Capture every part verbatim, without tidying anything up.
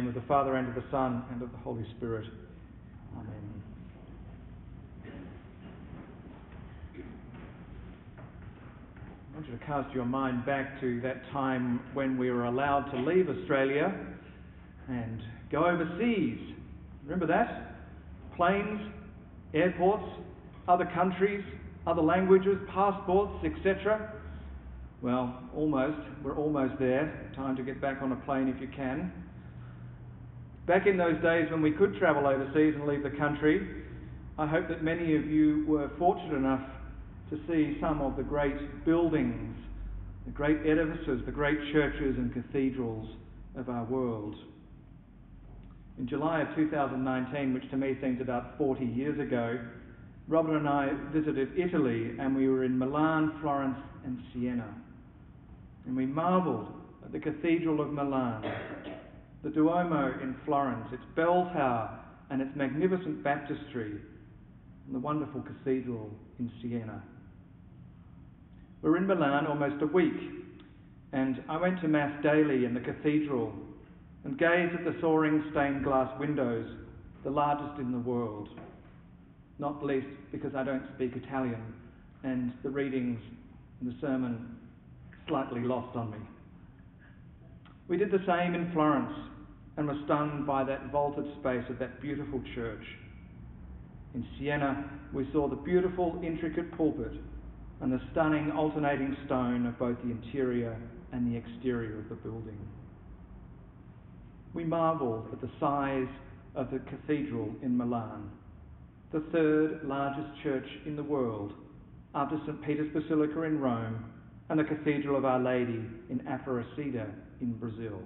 name of the Father, and of the Son, and of the Holy Spirit. Amen. I want you to cast your mind back to that time when we were allowed to leave Australia and go overseas. Remember that? Planes, airports, other countries, other languages, passports, et cetera. Well, almost. We're almost there. Time to get back on a plane if you can. Back in those days when we could travel overseas and leave the country, I hope that many of you were fortunate enough to see some of the great buildings, the great edifices, the great churches and cathedrals of our world. In July of two thousand nineteen, which to me seems about forty years ago, Robin and I visited Italy, and we were in Milan, Florence and Siena. And we marvelled at the Cathedral of Milan, the Duomo in Florence, its bell tower and its magnificent baptistry, and the wonderful cathedral in Siena. We were in Milan almost a week, and I went to Mass daily in the cathedral and gazed at the soaring stained glass windows, the largest in the world, not least because I don't speak Italian and the readings in the sermon slightly lost on me. We did the same in Florence and were stunned by that vaulted space of that beautiful church. In Siena, we saw the beautiful, intricate pulpit and the stunning alternating stone of both the interior and the exterior of the building. We marvelled at the size of the cathedral in Milan, the third largest church in the world after Saint Peter's Basilica in Rome and the Cathedral of Our Lady in Aparecida in Brazil.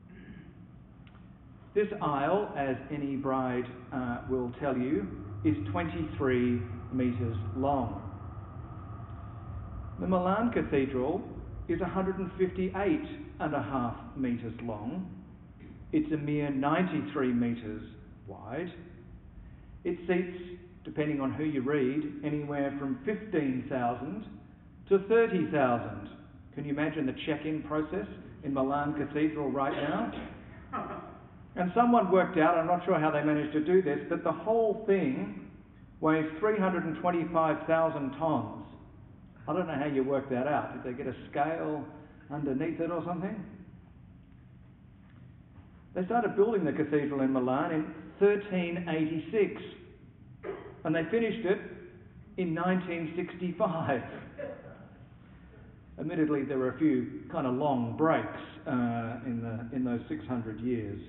This aisle, as any bride uh, will tell you, is twenty-three metres long. The Milan Cathedral is one hundred fifty-eight and a half metres long. It's a mere ninety-three metres wide. It seats, depending on who you read, anywhere from fifteen thousand to thirty thousand. Can you imagine the check-in process in Milan Cathedral right now? And someone worked out, I'm not sure how they managed to do this, that the whole thing weighs three hundred twenty-five thousand tonnes. I don't know how you work that out. Did they get a scale underneath it or something? They started building the cathedral in Milan in thirteen eighty-six, and they finished it in nineteen sixty-five. Admittedly, there were a few kind of long breaks uh, in the in those six hundred years.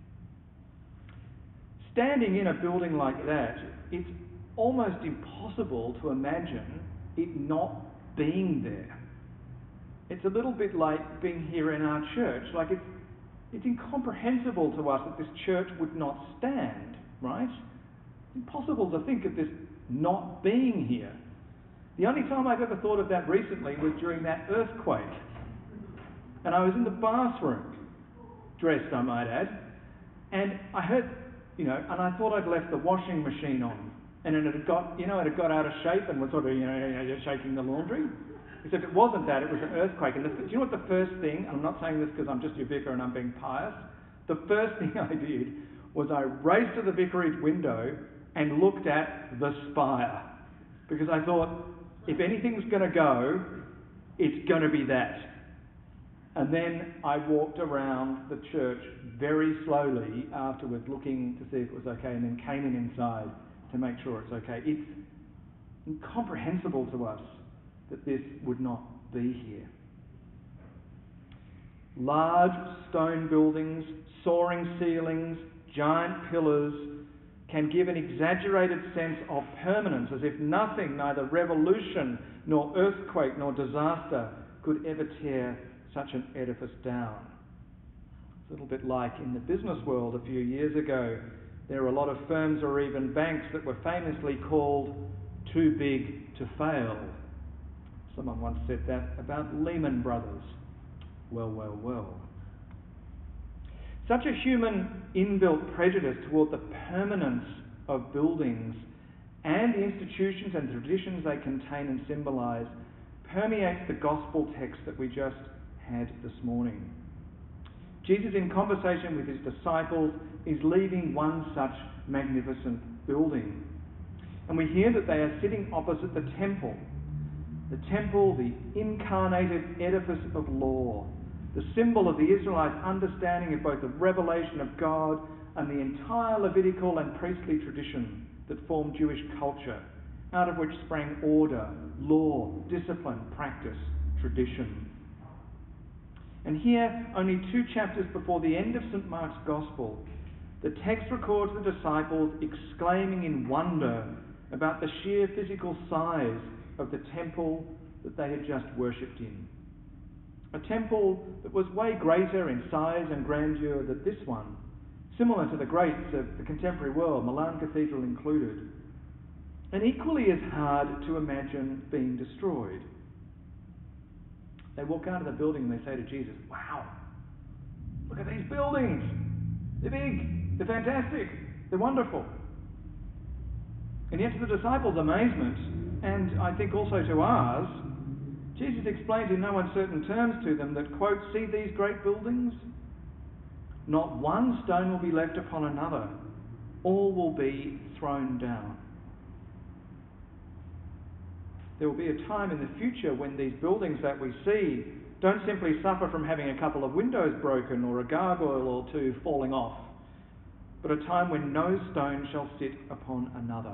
Standing in a building like that, it's almost impossible to imagine it not being there. It's a little bit like being here in our church. Like it's it's incomprehensible to us that this church would not stand, right? It's impossible to think of this not being here. The only time I've ever thought of that recently was during that earthquake. And I was in the bathroom, dressed I might add, and I heard, you know, and I thought I'd left the washing machine on. And it had got, you know, it had got out of shape and was sort of, you know, shaking the laundry. Except it wasn't that, it was an earthquake. And the, do you know what the first thing, and I'm not saying this because I'm just your vicar and I'm being pious, the first thing I did was I raced to the vicarage window and looked at the spire. Because I thought, if anything's going to go, it's going to be that. And then I walked around the church very slowly afterwards, looking to see if it was okay, and then came in inside to make sure it's okay. It's incomprehensible to us that this would not be here. Large stone buildings, soaring ceilings, giant pillars can give an exaggerated sense of permanence, as if nothing, neither revolution nor earthquake nor disaster, could ever tear such an edifice down. It's a little bit like in the business world a few years ago. There were a lot of firms or even banks that were famously called too big to fail. Someone once said that about Lehman Brothers. Well, well, well. Such a human inbuilt prejudice toward the permanence of buildings and the institutions and traditions they contain and symbolise permeates the gospel text that we just had this morning. Jesus, in conversation with his disciples, is leaving one such magnificent building. And we hear that they are sitting opposite the temple. The temple, the incarnated edifice of law, the symbol of the Israelites' understanding of both the revelation of God and the entire Levitical and priestly tradition that formed Jewish culture, out of which sprang order, law, discipline, practice, tradition. And here, only two chapters before the end of Saint Mark's Gospel, the text records the disciples exclaiming in wonder about the sheer physical size of the temple that they had just worshipped in. A temple that was way greater in size and grandeur than this one, similar to the greats of the contemporary world, Milan Cathedral included, and equally as hard to imagine being destroyed. They walk out of the building and they say to Jesus, "Wow, look at these buildings. They're big, they're fantastic, they're wonderful." And yet to the disciples' amazement, and I think also to ours, Jesus explains in no uncertain terms to them that, quote, "See these great buildings? Not one stone will be left upon another. All will be thrown down." There will be a time in the future when these buildings that we see don't simply suffer from having a couple of windows broken or a gargoyle or two falling off, but a time when no stone shall sit upon another.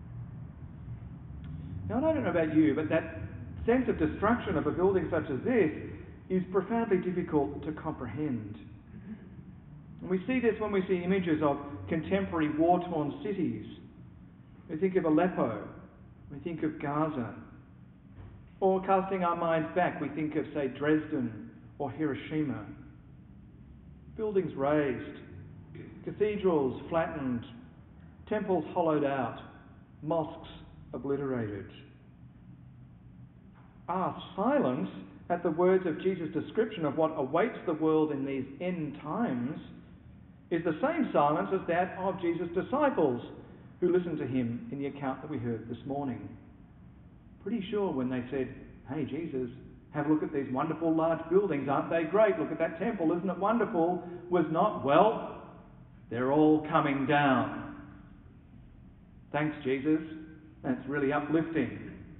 Now, I don't know about you, but that sense of destruction of a building such as this is profoundly difficult to comprehend. And we see this when we see images of contemporary war-torn cities. We think of Aleppo, we think of Gaza, or casting our minds back, we think of, say, Dresden or Hiroshima. Buildings razed, cathedrals flattened, temples hollowed out, mosques obliterated. Our silence at the words of Jesus' description of what awaits the world in these end times is the same silence as that of Jesus' disciples who listened to him in the account that we heard this morning. Pretty sure when they said, "Hey Jesus, have a look at these wonderful large buildings, aren't they great? Look at that temple, isn't it wonderful?" was not, "Well, they're all coming down. Thanks Jesus, that's really uplifting."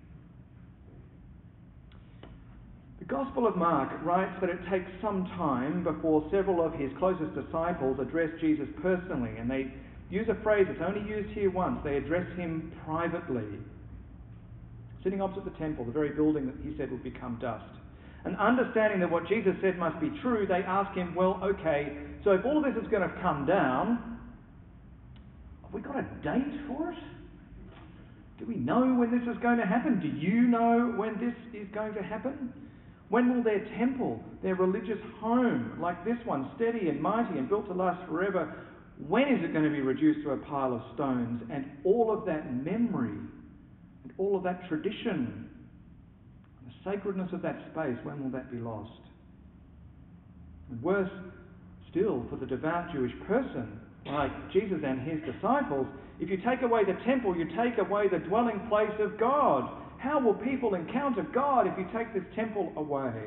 The Gospel of Mark writes that it takes some time before several of his closest disciples address Jesus personally, and they use a phrase that's only used here once. They address him privately. Sitting opposite the temple, the very building that he said would become dust. And understanding that what Jesus said must be true, they ask him, "Well, okay, so if all of this is going to come down, have we got a date for it? Do we know when this is going to happen? Do you know when this is going to happen? When will their temple, their religious home, like this one, steady and mighty and built to last forever, when is it going to be reduced to a pile of stones? And all of that memory, and all of that tradition, and the sacredness of that space, when will that be lost?" And worse still, for the devout Jewish person, like Jesus and his disciples, if you take away the temple, you take away the dwelling place of God. How will people encounter God if you take this temple away?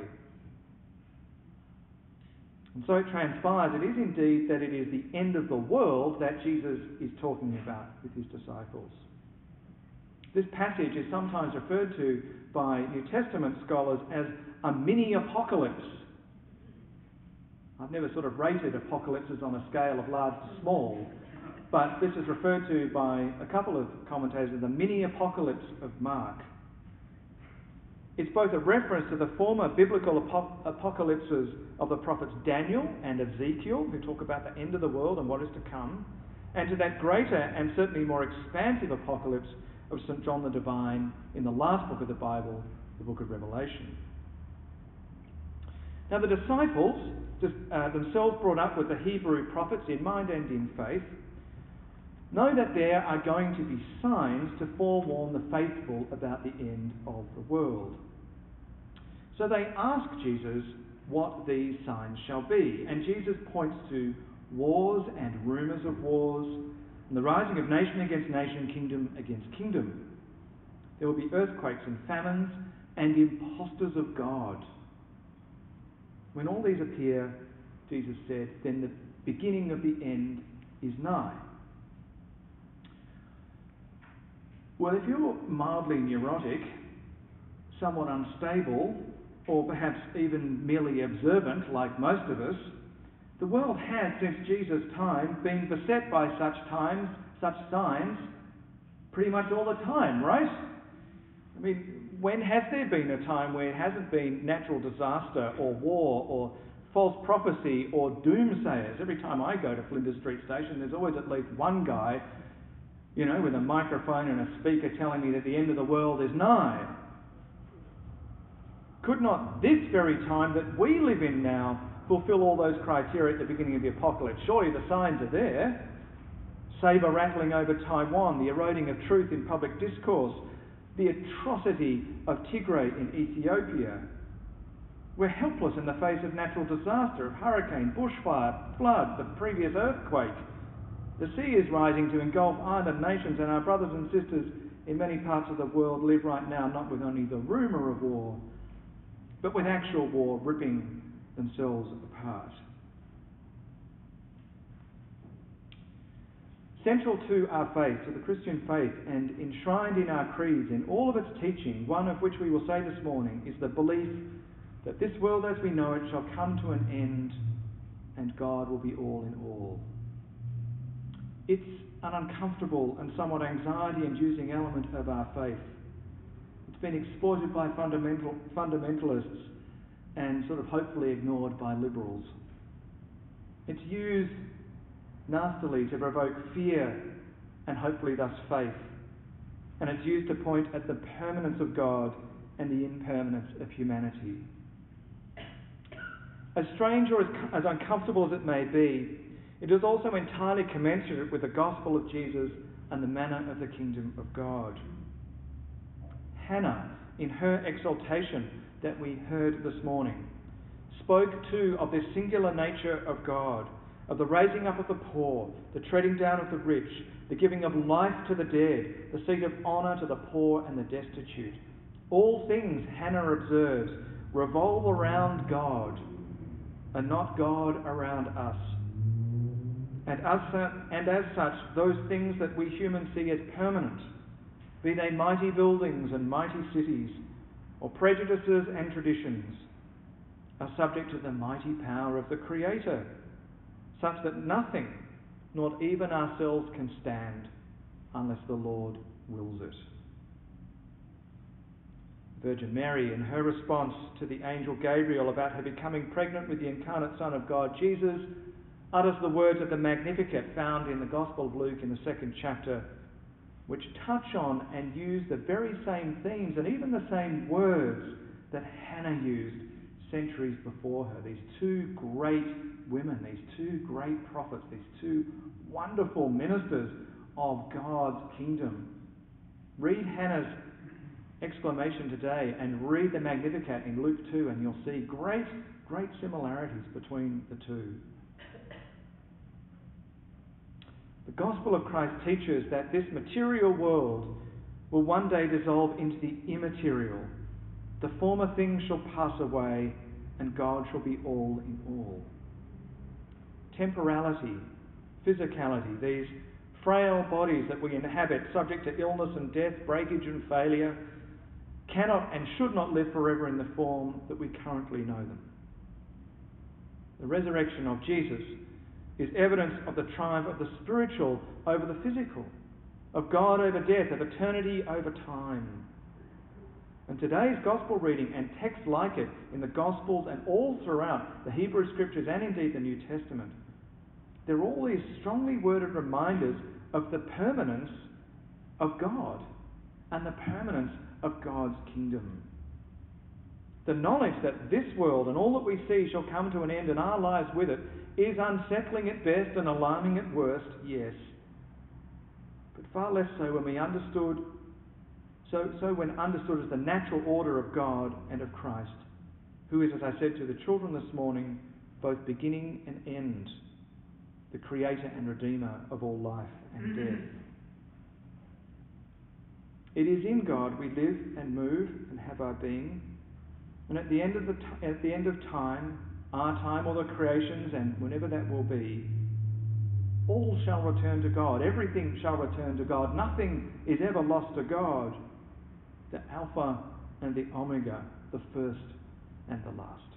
And so it transpires, it is indeed that it is the end of the world that Jesus is talking about with his disciples. This passage is sometimes referred to by New Testament scholars as a mini-apocalypse. I've never sort of rated apocalypses on a scale of large to small, but this is referred to by a couple of commentators as the mini-apocalypse of Mark. It's both a reference to the former biblical apo- apocalypses of the prophets Daniel and Ezekiel, who talk about the end of the world and what is to come, and to that greater and certainly more expansive apocalypse of Saint John the Divine in the last book of the Bible, the book of Revelation. Now the disciples, just, uh, themselves brought up with the Hebrew prophets in mind and in faith, know that there are going to be signs to forewarn the faithful about the end of the world. So they ask Jesus what these signs shall be, and Jesus points to wars and rumours of wars, and the rising of nation against nation, kingdom against kingdom. There will be earthquakes and famines and impostors of God. When all these appear, Jesus said, then the beginning of the end is nigh. Well, if you're mildly neurotic, somewhat unstable, or perhaps even merely observant like most of us, the world has, since Jesus' time, been beset by such times, such signs, pretty much all the time, right? I mean, when has there been a time where it hasn't been natural disaster or war or false prophecy or doomsayers? Every time I go to Flinders Street Station, there's always at least one guy, you know, with a microphone and a speaker telling me that the end of the world is nigh. Could not this very time that we live in now fulfill all those criteria at the beginning of the apocalypse? Surely the signs are there. Saber rattling over Taiwan, the eroding of truth in public discourse, the atrocity of Tigray in Ethiopia. We're helpless in the face of natural disaster, of hurricane, bushfire, flood, the previous earthquake. The sea is rising to engulf island nations, and our brothers and sisters in many parts of the world live right now not with only the rumour of war, but with actual war ripping themselves apart. Central to our faith, to the Christian faith, and enshrined in our creeds, in all of its teaching, one of which we will say this morning, is the belief that this world as we know it shall come to an end and God will be all in all. It's an uncomfortable and somewhat anxiety-inducing element of our faith. It's been exploited by fundamental, fundamentalists and sort of hopefully ignored by liberals. It's used nastily to provoke fear and hopefully thus faith. And it's used to point at the permanence of God and the impermanence of humanity. As strange or as, as uncomfortable as it may be, it is also entirely commensurate with the gospel of Jesus and the manner of the kingdom of God. Hannah, in her exaltation that we heard this morning, spoke too of this singular nature of God, of the raising up of the poor, the treading down of the rich, the giving of life to the dead, the seat of honour to the poor and the destitute. All things, Hannah observes, revolve around God, and not God around us. And as, and as such, those things that we humans see as permanent, be they mighty buildings and mighty cities, or prejudices and traditions, are subject to the mighty power of the Creator, such that nothing, not even ourselves, can stand unless the Lord wills it. Virgin Mary, in her response to the angel Gabriel about her becoming pregnant with the incarnate Son of God, Jesus, utters the words of the Magnificat found in the Gospel of Luke in the second chapter, which touch on and use the very same themes and even the same words that Hannah used centuries before her. These two great women, these two great prophets, these two wonderful ministers of God's kingdom. Read Hannah's exclamation today and read the Magnificat in Luke two, and you'll see great, great similarities between the two. The gospel of Christ teaches that this material world will one day dissolve into the immaterial. The former things shall pass away, and God shall be all in all. Temporality, physicality, these frail bodies that we inhabit, subject to illness and death, breakage and failure, cannot and should not live forever in the form that we currently know them. The resurrection of Jesus is evidence of the triumph of the spiritual over the physical, of God over death, of eternity over time. And today's Gospel reading and texts like it in the Gospels and all throughout the Hebrew Scriptures and indeed the New Testament, they're all these strongly worded reminders of the permanence of God and the permanence of God's kingdom. The knowledge that this world and all that we see shall come to an end and our lives with it is unsettling at best and alarming at worst, yes. But far less so when we understood, so, so when understood as the natural order of God and of Christ, who is, as I said to the children this morning, both beginning and end, the Creator and Redeemer of all life and death. It is in God we live and move and have our being, and at the end of the t- at the end of time, our time or the creation's, and whenever that will be, all shall return to God. Everything shall return to God. Nothing is ever lost to God. The Alpha and the Omega, the first and the last.